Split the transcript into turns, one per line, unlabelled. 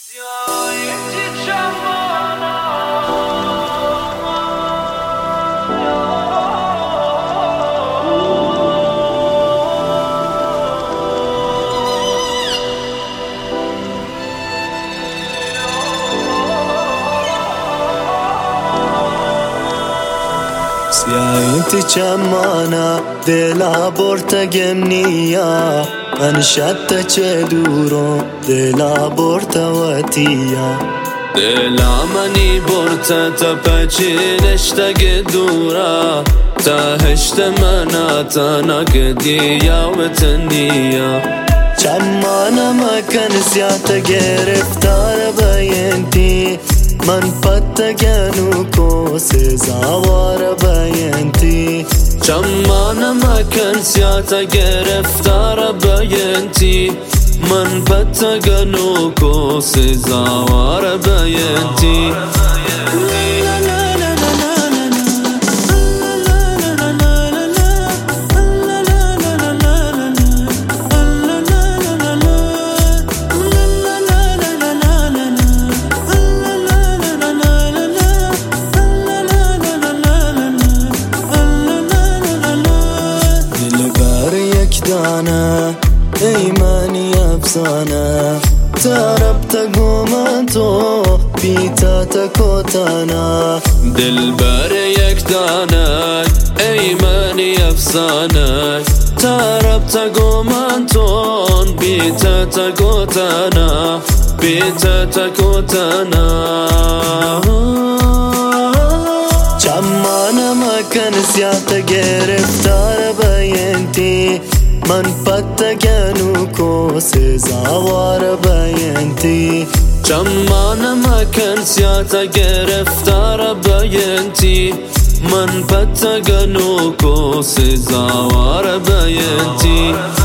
Inti chamana dela borta gemnia anshatta ceduro dela borta watia
dela mani borta tapachineshta gedura taheshta manata nagdiya wataniya
chamana makan siyata gereftar bayanti من پتگنو کو سزاوار بیانتی
چمان مکن سیاتا گرفتار بیانتی من پتگنو کو سزاوار بیانتی
ایمانی افسانه تربت گومنتو بیتا تکوتانا
دلبر یک دانه ایمانی افسانه تربت گومنتون بیتا تکوتانا بیتا تکوتانا
چمان مکن سیات گرفتار بیانتی من پتگنو کو سزاوار بیانتی
چمان مکن سیاتا گرفتار بیانتی من پتگنو کو سزاوار بیانتی